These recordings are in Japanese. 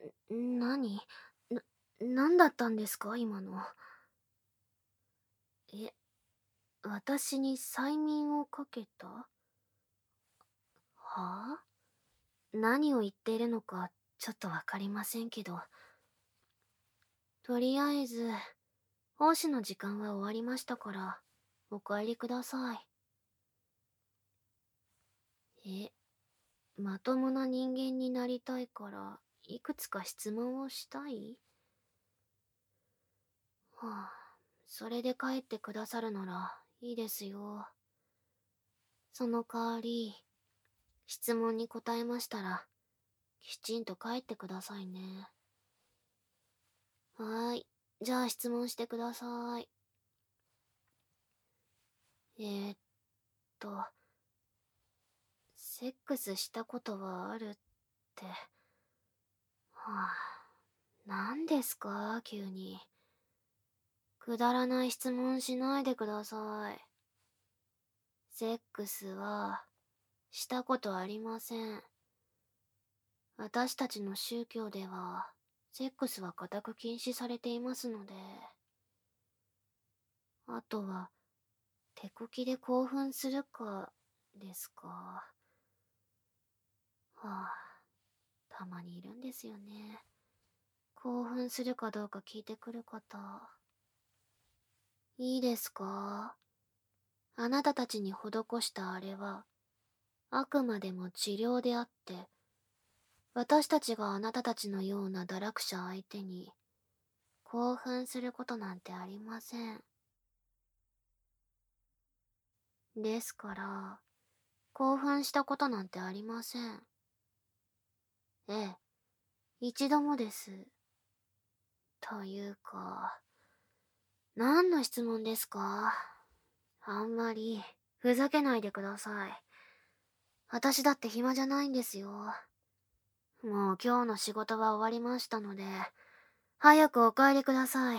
何な、何だったんですか今の。え、私に催眠をかけた？はあ？何を言っているのかちょっとわかりませんけど。とりあえず、奉仕の時間は終わりましたから、お帰りください。まともな人間になりたいから、いくつか質問をしたい？はあ、それで帰ってくださるならいいですよ。その代わり、質問に答えましたら、きちんと帰ってくださいね。はーい。じゃあ質問してください。えーっと、セックスしたことはあるって。はあ、何ですか急に。くだらない質問しないでください。セックスは、したことありません。私たちの宗教では、セックスは固く禁止されていますので。あとは、手こきで興奮するか、ですか。はあ、たまにいるんですよね。興奮するかどうか聞いてくる方。いいですか？あなたたちに施したあれは、あくまでも治療であって、私たちがあなたたちのような堕落者相手に、興奮することなんてありません。ですから、興奮したことなんてありません。ええ、一度もです。というか、何の質問ですか？あんまり、ふざけないでください。私だって暇じゃないんですよ。もう今日の仕事は終わりましたので、早くお帰りください。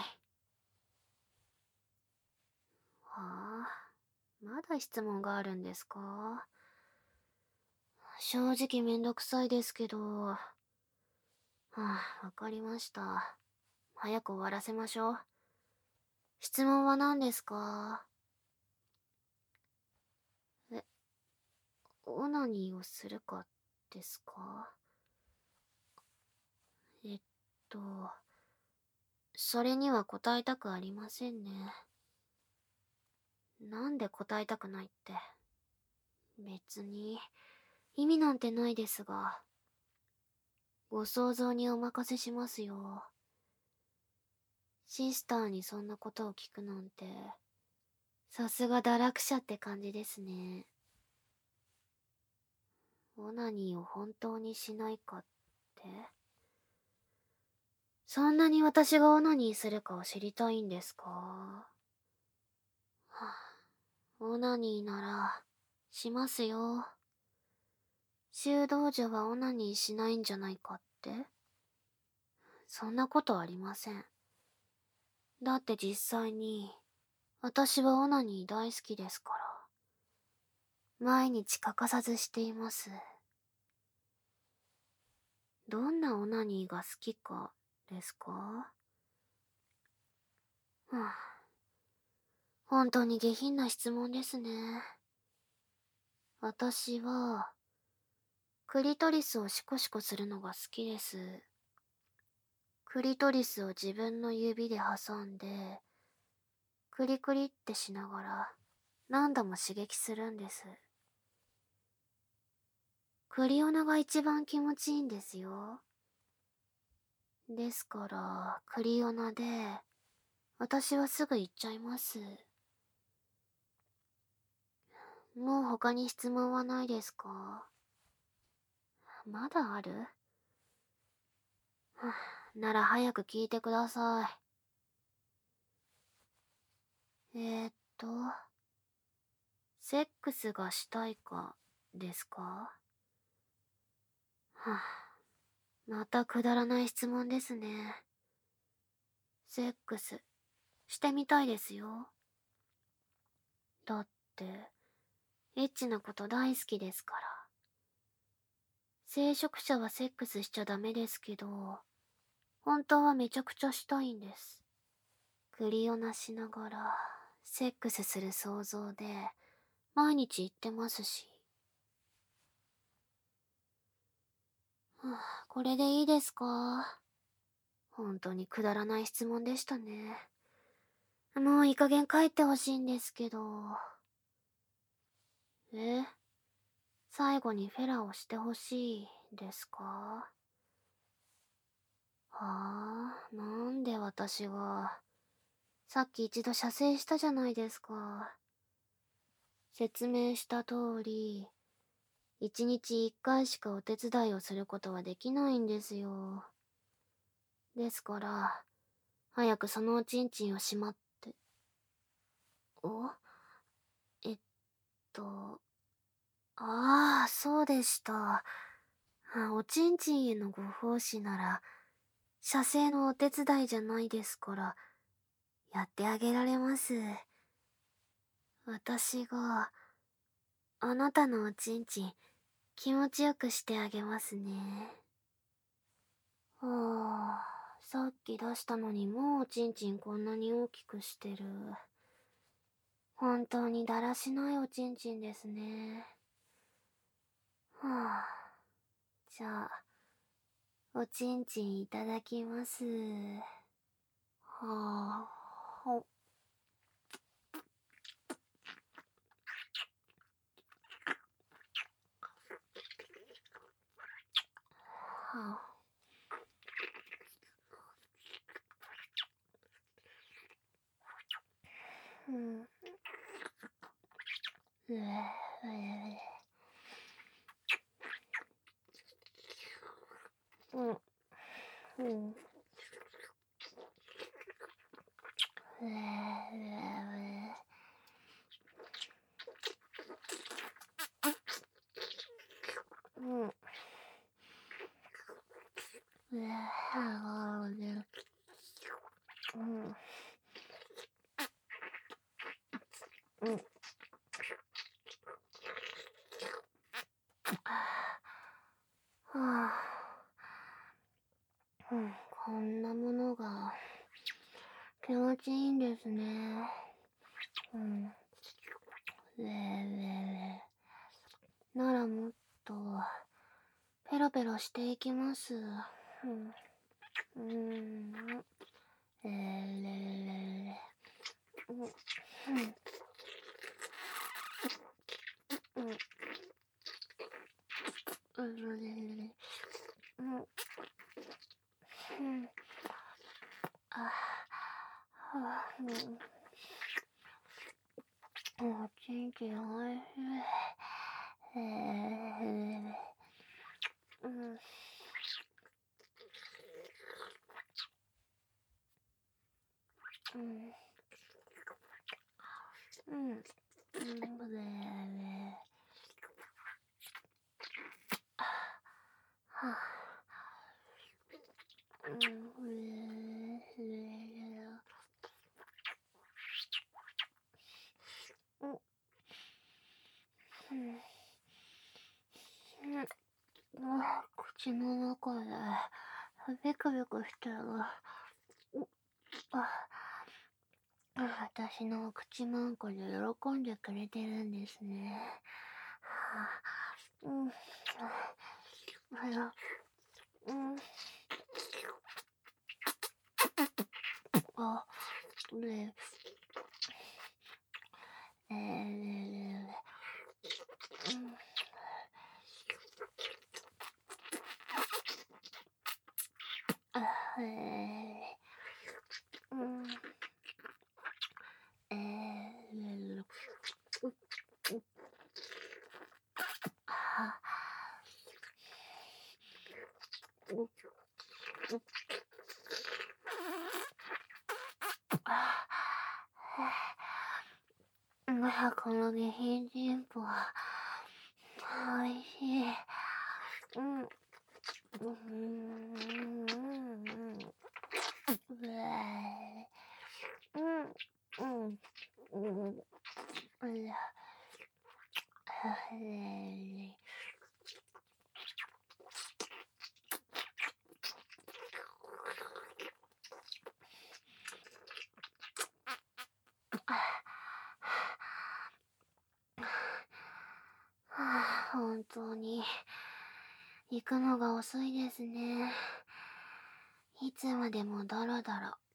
はあ、まだ質問があるんですか？正直めんどくさいですけど。はあ、わかりました。早く終わらせましょう。質問は何ですか？え、オナニーをするかですか？えっと、それには答えたくありませんね。なんで答えたくないって。別に、意味なんてないですが、ご想像にお任せしますよ。シスターにそんなことを聞くなんて、さすが堕落者って感じですね。オナニーを本当にしないかって？そんなに私がオナニーするかを知りたいんですか？はあ、オナニーなら、しますよ。修道女はオナニーしないんじゃないかって？そんなことありません。だって実際に、私はオナニー大好きですから。毎日欠かさずしています。どんなオナニーが好きか、ですか？はあ、本当に下品な質問ですね。私は、クリトリスをシコシコするのが好きです。クリトリスを自分の指で挟んで、クリクリってしながら何度も刺激するんです。クリオナが一番気持ちいいんですよ。ですから、クリオナで、私はすぐ行っちゃいます。もう他に質問はないですか？まだある？はあ、なら早く聞いてください。セックスがしたいか、ですか？はあ、またくだらない質問ですね。セックス、してみたいですよ。だって、エッチなこと大好きですから。聖職者はセックスしちゃダメですけど、 本当はめちゃくちゃしたいんです。栗をなしながら、セックスする想像で、毎日言ってますし。これでいいですか？本当にくだらない質問でしたね。もういい加減帰ってほしいんですけど。え、最後にフェラをしてほしいですか？はあ、なんで私が。さっき一度射精したじゃないですか。説明した通り、一日一回しかお手伝いをすることはできないんですよ。ですから、早くそのおちんちんをしまって。おえっと、ああ、そうでした。おちんちんへのご奉仕なら、射精のお手伝いじゃないですから、やってあげられます。私が、あなたのおちんちん、気持ちよくしてあげますね。さっき出したのにもうおちんちんこんなに大きくしてる。本当にだらしないおちんちんですね。はあ、じゃあ、おちんちんいただきます。はあ、ほ、はあ、うん、うえ、うえ、うん、うん、うえ、うえ、うん、うえ、はあ、ね、うん、うん、はあ、うん、こんなものが気持ちいいんですね。うん。ならもっと、ペロペロしていきます。うん。うん。えーれれうん。うん。うん。うん。うん。あ、はあ、うん。おちんちんおいしい。うん。うん。うん。うん。はあ。うん。うん。口の中でビクビクしてる。私の口マンコで喜んでくれてるんですね。うん。うん。あ、ねえ、うん。あ、うん。えー、は、この下品人歩は、おいしい。うん。うん。うえうん。うん。うん。 本当に、行くのが遅いですね。いつまでもダラダラ。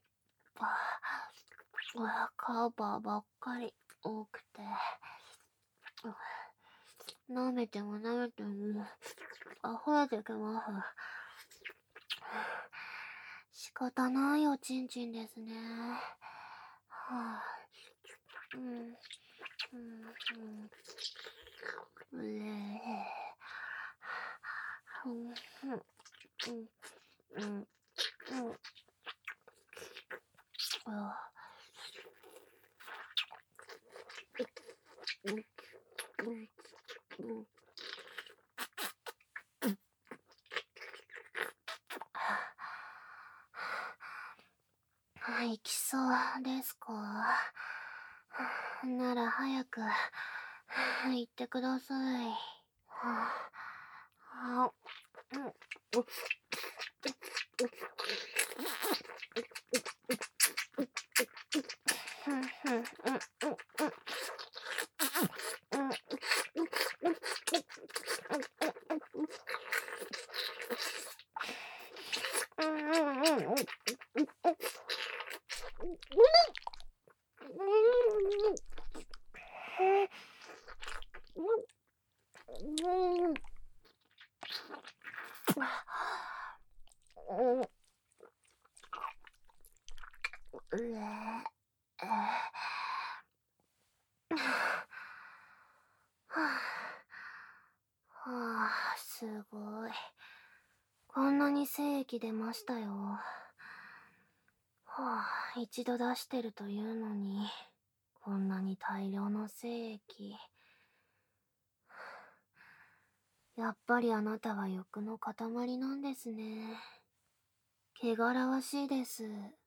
カバーばっかり多くて。舐めても舐めても、溢れてきます。仕方ないおちんちんですね。はあ、うん、うん、うん、うん、うん、うん、うん、行きそうですか？なら早く行ってください。はあ、うん、はあ、すごい。こんなに精液出ましたよ。はあ、一度出してるというのに、こんなに大量の精液。やっぱりあなたは欲の塊なんですね。汚らわしいです。